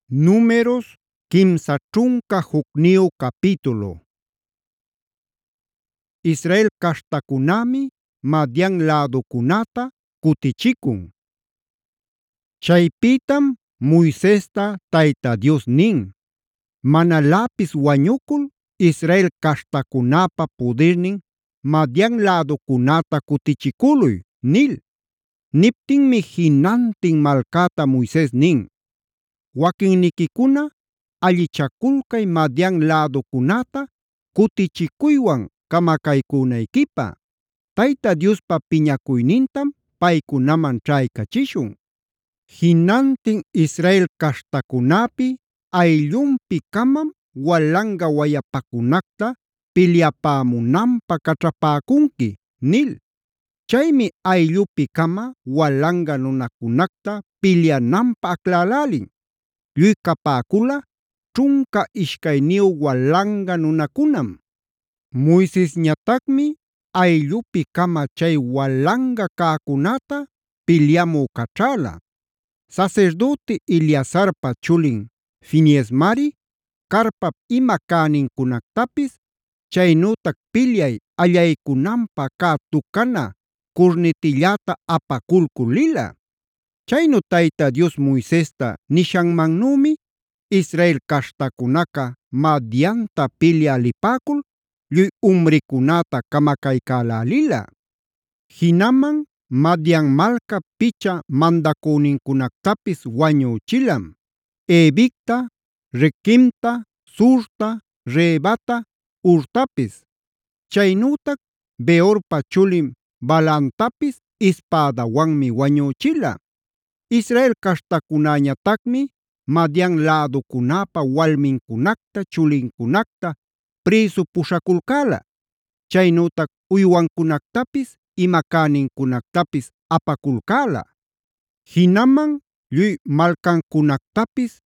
Números kimsa ćhunka hukniyu capítulo. Israel caśhtakunami Madian lädukunata kutichikun. Chaypitam Moisesta Tayta Dios nin: “Manalapis wañukul Israel caśhtakunapa pudirnin Madian lädukunata kutichikuluy” nil. Niptinmi jinantin malcata Moises nin: “Wakinniquikuna allichakulcay Madian lädukunata kutichikuywan camacaycunayquipä. Tayta Diospa piñacuynintam paykunaman ćhaycachishun. Jinantin Israel caśhtacunapi ayllunpi-camam walanga wayapacunacta pilyapämunanpä caćhapäcunqui” nil. Chaymi ayllupi-cama walanga nunacunacta pilyananpä aclälälin. Lluy capäcula ćhunka ishcayniyu walanga nunacunam. Moisesñatacmi ayllupi-cama chay walanga cäcunata pilyamü caćhäla. Sasirdüti Eleazarpa chulin Fineesmari carpap ima cänincunactapis, chaynütac pilyay allaycunanpä cä tucana curnitillata apaculcul lila. Chaynu Tayta Dios Moisesta nishanmannümi Israel caśhtacunaca Madianta pilya lipäcul lluy umricunata camacaycälälila. Jinaman Madian malca picha mandacünincunactapis wañüchilam: Ebicta, Requemta, Surta, Rebata, Hurtapis. Chaynütac Beorpa chulin Balaamtapis ispädawanmi wañüchila. Israel caśhtacunañatacmi Madian läducunapa walmincunacta chulincunacta prïsu puśhaculcäla. Chaynütac uywancunactapis ima cänincunactapis apaculcäla. Jinaman lluy malcancunactapis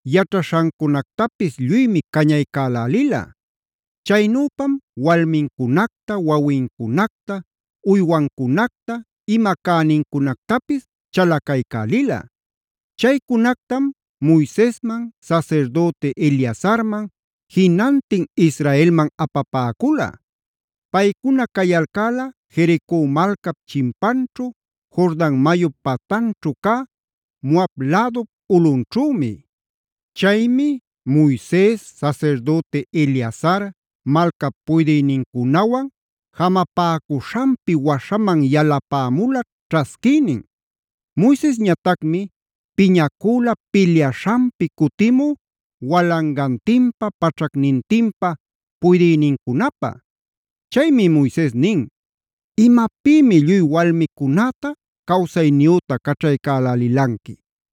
yaćhaśhancunactapis lluymi cañaycälälila. Chaynüpam walmincunacta, wawincunacta, uywancunacta, ima cänincunactapis chalacaycälila. Chaycunactam Moisesman, sasirdüti Eleazarman, jinantin Israelman apapäcula. Paykuna kayalcäla Jericó malcap chimpanćhu, Jordan mayup patanćhu cä Moab lädup ulꞌunćhümi. Chaymi Moises, sasirdüti Eleazar malcap puydïnincunawan jamapäcuśhanpi waśhaman yalapämula ćhasquinin. Moisesñatacmi piñacula pilyaśhanpi kutimü walangantinpa paćhacnintinpa puydïnincunapä. Chaymi Moises nin: “¿Imapïmi lluy walmicunata cawsayniyuta caćhaycälälilanqui?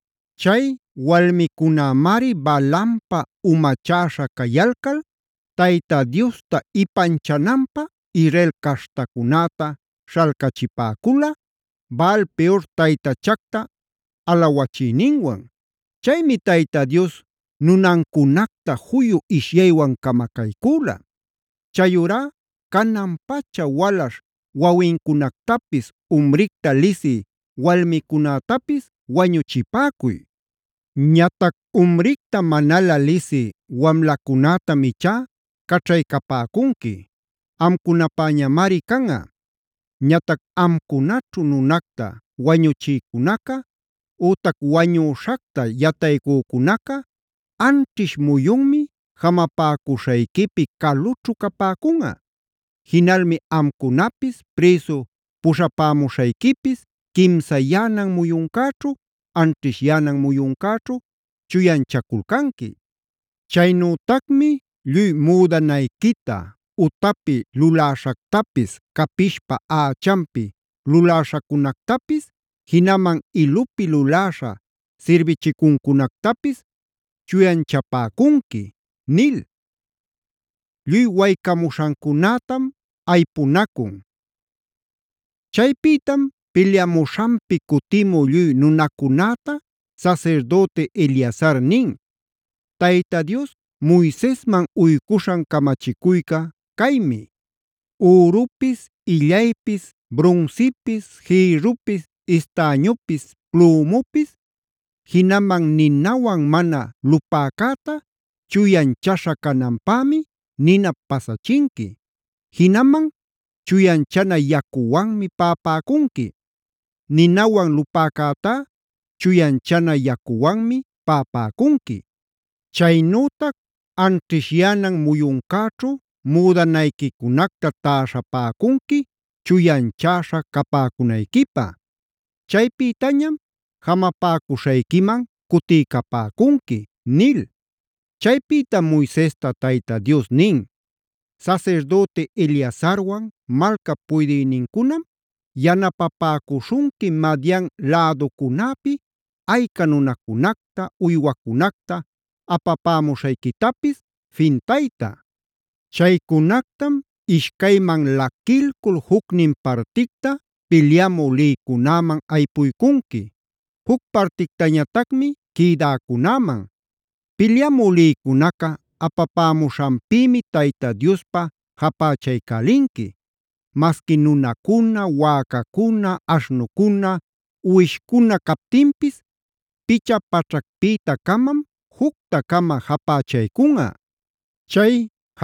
Chay walmicunämari Balaampa umachäśha kayalcal Tayta Diosta ipanchananpä Israel caśhtacunata śhalcachipäcula Baal-peor taytachacta alawachiyninwan. Chaymi Tayta Dios nunancunacta juyu ishyaywan camacaycula. Chayurá canan-pacha walaśh wawincunactapis umricta lisï walmicunätapis wañuchipäcuy. Ñatac umricta manala lisï wamlacunätam ichá caćhaycapäcunqui. Amcunapäñamari canꞌa. Ñatac amcunaćhu nunacta wañuchïcunaca ütac wañüśhacta yataycücunaca anćhish muyunmi jamapäcuśhayquipi calućhu capäcunꞌa. Jinalmi amcunapis prïsu puśhapämuśhayquipis quimsa yaꞌnan muyuncäćhu, anćhish yaꞌnan muyuncäćhu chuyanchaculcanqui. Chaynütacmi lluy müdanayquita utapi luläśhactapis, capishpa ächanpi luläśhacunactapis, jinaman ilupi luläśha sirbichicuncunactapis chuyanchapäcunqui” nil. Lluy waycamuśhancunätam aypunacun. Chaypïtam pilyamuśhanpi kutimü lluy nunacunäta sasirdüti Eleazar nin: “Tayta Dios Moisesman uycuśhan camachicuyca caymi: ürupis, illaypis, brunsipis, jïrrupis, estañupis, plümupis jinaman ninawan mana lupäcäta chuyanchasha cananpämi nina pasachinki. Jinaman chuyanchana yakuwanmi paꞌpäkunki. Ninawan lupäcäta chuyanchana yakuwanmi paꞌpäkunki. Chaynütac anćhisyanan muyuncäćhu müdanaykicunacta täśhapäcunki chuyanchäśha capäcunayquipaq. Chaypïtañam jamapäcuśhayquiman cutiycapäcunki” nil. Chaypïtam Moisesta Tayta Dios nin: “Saserdote Eleazarwan malca puydïnincunam yanapapäcuśhunki Madian läducunäpi ayca nunacunacta, uywacunacta apapämuśhaykitapis fintayta. Chaycunactam ishcayman laquilcul jucnin particta pilyamü lïcunäman aypuycunki, juc partictañatacmi quïdäcunäman. Pilyamü lïcunaca apapämuśhanpïmi Tayta Diospa japächaycälinki. Masqui nunacuna, wäcacuna, aśhnucuna, uwishcuna captinpis picha paćhacpïta-camam jucta-cama japächaycunꞌa. Chay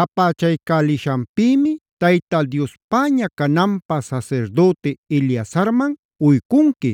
japächaycälishanpïmi Tayta Diospaña cananpä saserdote Eleazarman uycunki.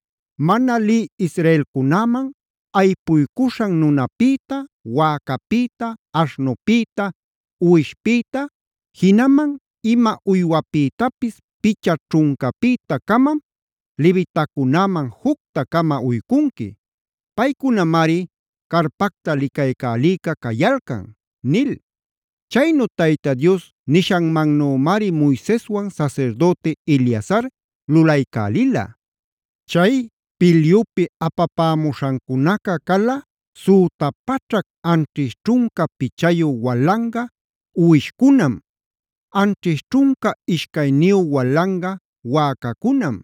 Mana lï israelcunäman aypuycuśhan nunapïta, wäcapïta, aśhnupïta, uwishpïta, jinaman ima uywapïtapis picha ćhuncapïta-camam levitacunäman jucta-cama uycunki. Paycunamari carpacta licaycälïca cayalcan” nil. Chaynu Tayta Dios nishanmannümari Moiseswan saserdote Eleazar lulaycälila. Chay pilyupi apapämuśhancunaca cala süta pachrak anćhish ćhunka pichayu walanga uwishcunam, anćhish ćhunka ishcayniyu walanga wäcacunam,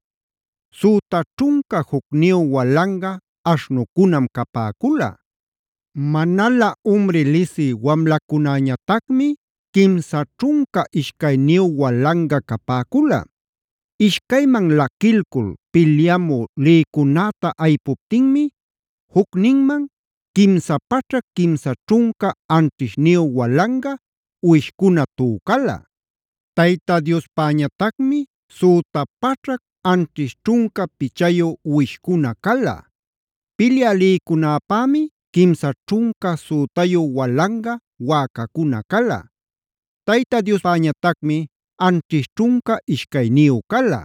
süta ćhunka jucniyu walanga aśhnucunam capäcula. Manala umri lisi wamlacunäñatacmi quimsa ćhunka ishcayniyu walanga capäcula. Ishcayman laquilcul pilyamü lïcunäta aypuptinmi jucninman quimsa pachrak quimsa ćhunka anćhishniyu walanga uwishcuna tücala. Tayta Diospañatacmi süta pachrak anćhish ćhunka pichayu uwishcuna cala. Pilya lïcunäpämi quimsa ćhunka sütayu walanga wäcacuna cala. Tayta Diospañatacmi anćhish ćhunka ishcayniyu cala.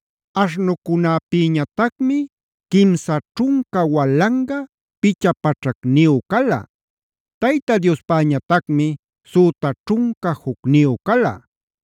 Aśhnucunäpïñatacmi quimsa ćhunka walanga picha pachrakniyu cala. Tayta Diospañatacmi süta ćhunka jucniyu cala.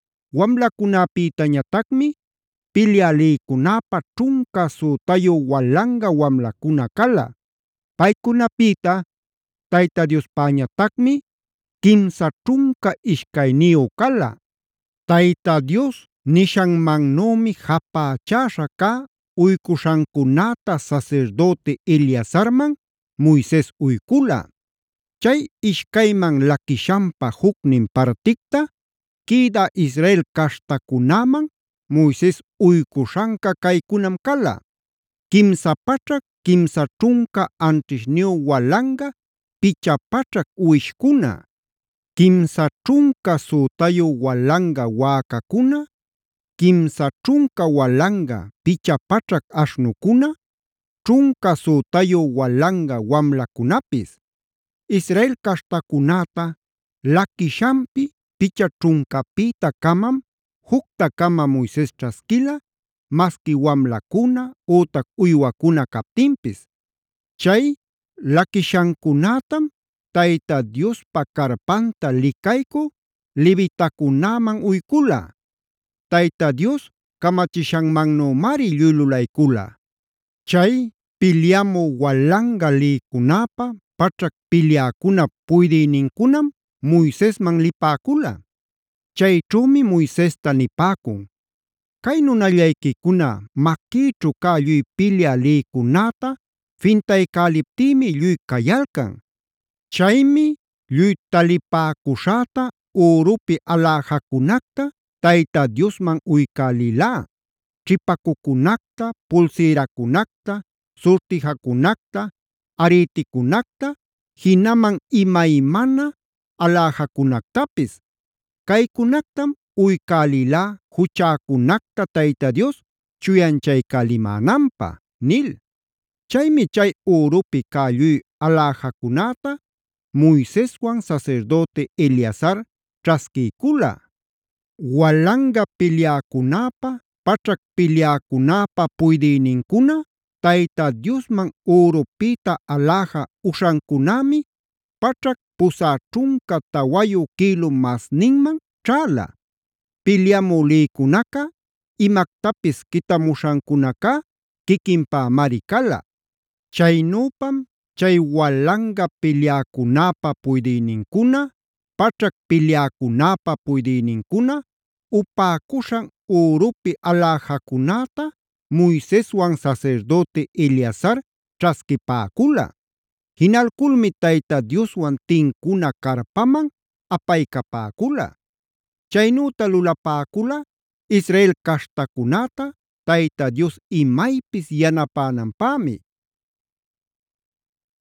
Wamlacunäpïtañatacmi pilya lïcunäpa ćhunka sütayu walanga wamlacuna cala. Paycunapïta Tayta Diospañatacmi quimsa ćhunka ishcayniyu cala. Tayta Dios nishanmannümi japächäśha cä uycuśhancunäta saserdote Eleazarman Moises uycula. Chay ishcayman laquishanpa jucnin particta quïdä Israel caśhtacunäman Moises uycuśhanca caycunam cala: quimsa pachrak quimsa ćhunka anćhishniyu walanga picha pachrak uwishcuna, quimsa ćhunka sütayu walanga wäcacuna, quimsa ćhunka walanga picha pachrak aśhnucuna, ćhunka sütayu walanga wamlacunapis. Israel caśhtacunäta laquishanpi picha ćhuncapïta-camam jucta-cama Moises ćhasquila, masqui wamlacuna ütac uywacuna captinpis. Chay laquishancunätam Tayta Diospa carpanta licaycü levitacunäman uycula. Tayta Dios kamachishanmannümari lluy lulaycula. Chay pilyamü walanga lïcunäpa pachrak pilyäcuna puydïnincunam Moisesman lipäcula. Chayćhümi Moisesta nipäcun: “Kay nunallayquicuna maquïćhu cä lluy pilya lïcunäta fintaycäliptïmi lluy cayalcan. Chaymi lluy talipäcuśhäta ürupi aläjacunacta Tayta Diosman uycälilá, ćhipacucunacta, pulsïracunacta, surtijacunacta, ariticunacta, jinaman imaymana alajacunactapis. Kaycunactam uycälilá juchäcunacta Tayta Dios chuyanchaycälimänanpaq” nil. Chaymi chay ürupi cä lluy aläjacunäta Moiseswan sasirdüti Eleazar ćhasquiycula. Walanga pilyäcunäpa, paćhac pilyäcunäpa puydïnincuna Tayta Diosman ürupïta aläja uśhancunämi paćhac pusä ćhunca tawayu kïlu masninman ćhäla. Pilyamü lïcunaca, imactapis quitamuśhancunacá quiquinpämari cala. Chaynüpam chay walanga pilyäcunäpa puydïnincuna, paćhac pilyäcunäpa puydïnincuna upäcuśhan ürupi aläjacunäta Moiseswan sasirdüti Eleazar ćhasquipäcula. Jinalculmi Tayta Dioswan tincuna carpaman apaycapäcula. Chaynüta lulapäcula Israel caśhtacunäta Tayta Dios imaypis yanapänanpämi.